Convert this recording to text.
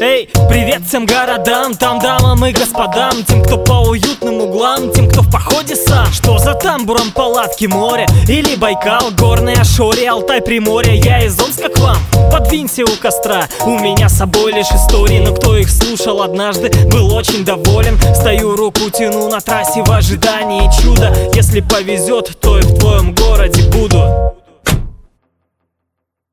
Эй, привет всем городам, там дамам и господам, тем, кто по уютным углам, тем, кто в походе сам. Что за тамбуром палатки, море или Байкал, горные Ашори, Алтай, Приморье. Я из Омска к вам, подвиньте у костра. У меня с собой лишь истории, но кто их слушал однажды, был очень доволен. Стою, руку тяну на трассе в ожидании чуда. Если повезет, то и в твоем городе буду.